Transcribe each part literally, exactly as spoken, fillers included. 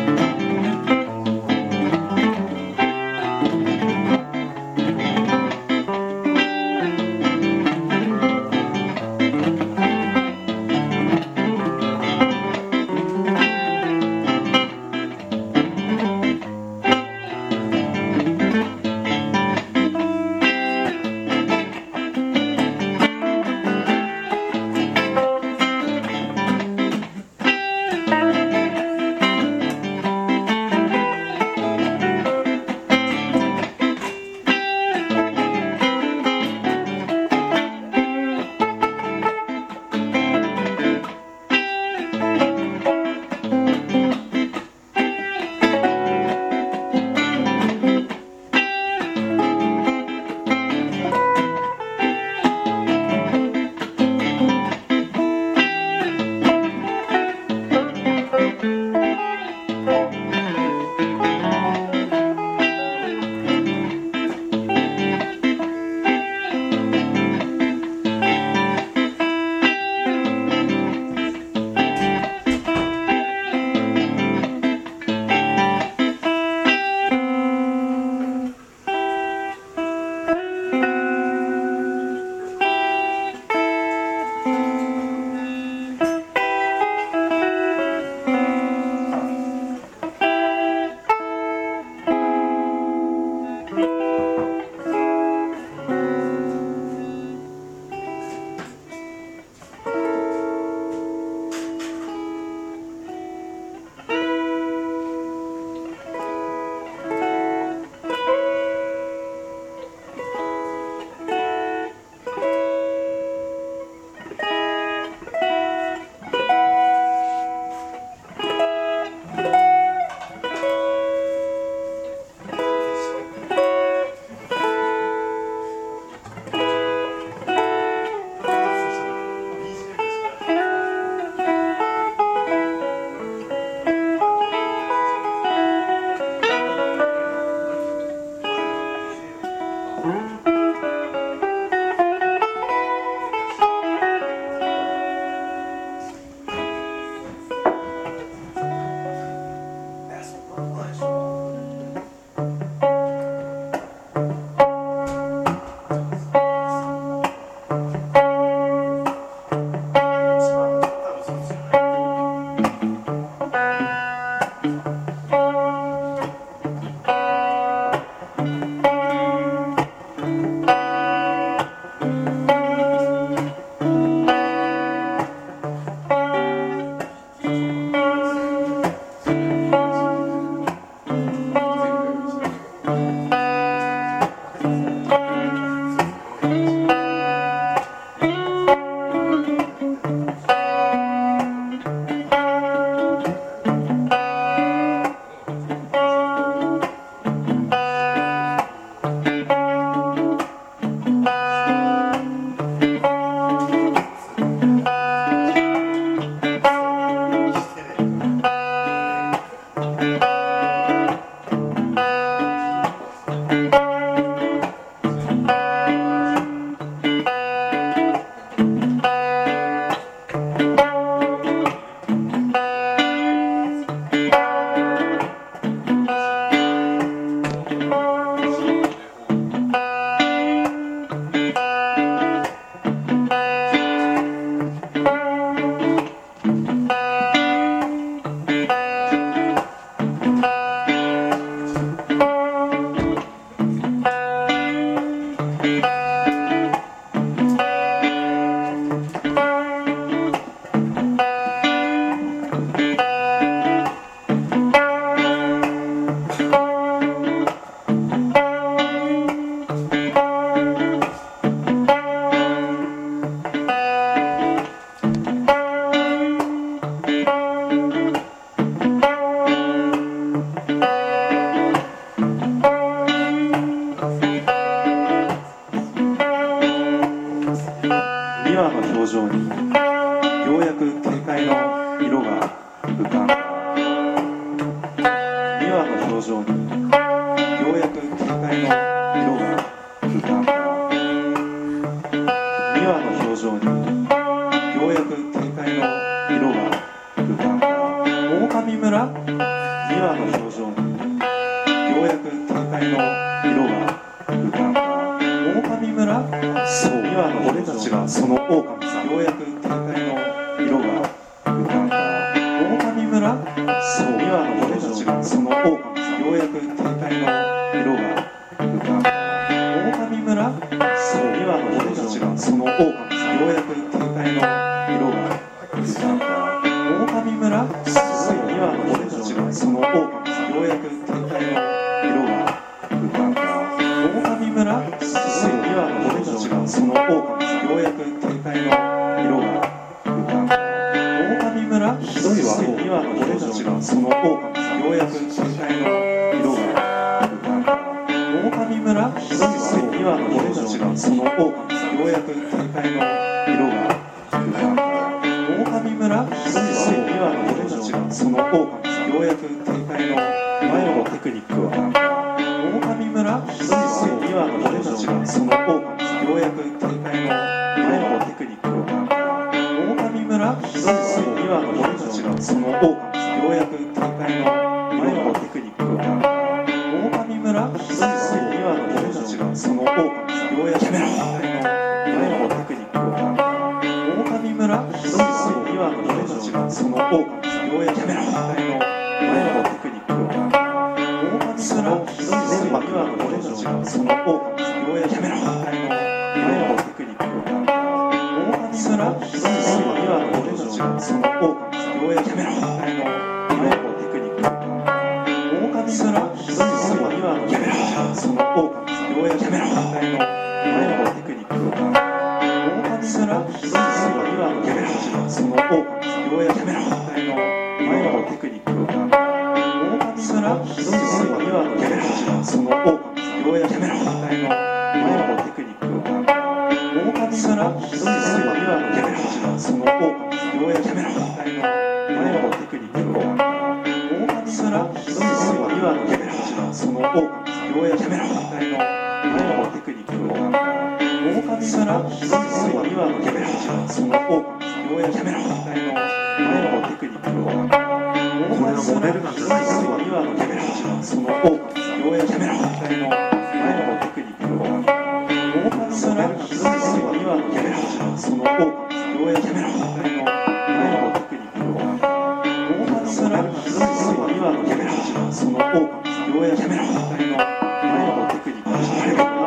宮和の表情にようやく警戒の色が浮かんだ。狼村、そう美和の俺たちがその狼さ。ようやく警戒の色が浮かんだ。狼村、そう美和の俺たちがその狼さ。ようやく警戒の色が浮かんだ。狼村、そう美和の俺たちがその狼さ。ようやく警戒の色が浮かんだ。狼村、そう美和の俺たちがその狼さ。ようやく警戒の色が浮かんだ。狼村、そう美和の俺たちがその狼さ。ようやく警戒の色が浮かんだ。狼村、ひどいわ。そう美和の俺たちがその狼さ。ようやく警戒の色が浮かんだ。狼村、ひどいわ。そう美和の俺たちがその狼さ。ようやく警戒の色が浮かんだ。狼村、ひどいわ。そう美和の俺たちがその狼さ。ようやく警戒の前のテクニックを学んだ。狼村、ひどいわ。そう美和の俺たちがその狼さ。ようやく警戒の前のテクニックを学んだ。狼村、ひどいわ。そう美和の俺たちがその狼さ。ようやく警戒の前のテクニックを学んだ。狼村、ひどいわ。そう美和の俺たちがその狼さ。ようやく警戒の前のテクニックを学んだ。狼村、ひどいわ。そう美和の俺たちがその狼さ。ようやく警戒の前のテクニックを学んだ。狼村、ひどいわ。そう美和の俺たちがその狼さ。ようやく警戒の前のテクニックを学んだ。狼村、ひどいわ。そう美和の俺たちがその狼さ。ようやく警戒の前のテクニックを学んだ。狼村、ひどいわ。そう美和の俺たちがその狼さ。ようやく警戒の前のテクニックを学んだ。狼村、ひどいわ。そう美和の俺たちがその狼さ。ようやく警戒の前のテクニックを学んだ。狼村、ひどいわ。そう美和の俺たちがその狼さ。ようやく警戒の前のテクニックを学んだ。狼村、ひどいわ。そう美和の俺たちがその狼さ。ようやく警戒の前のテクニックを学んだ。狼村、ひどいわ。そう美和の俺たちがその狼さ。ようやく警戒の前のテクニックを学んだ。狼村、ひどいわ。そう美和の俺たちがその狼さ。ようやく警戒の前のテクニックを学んだ。これがモデルなんじゃないか。そう美和の俺たちがその狼さ。ようやく警戒の前のテクニックを学んだ。狼村、ひどいわ。そう美和の俺たちがその狼さ。ようやく警戒の前のテクニックを学んだ。狼村、ひどいわ。そう美和の俺たちがその狼さ。ようやく警戒の前のテクニックを学んだ。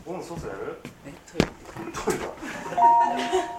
うん、そうそうやる？ え、トイレトイレだ。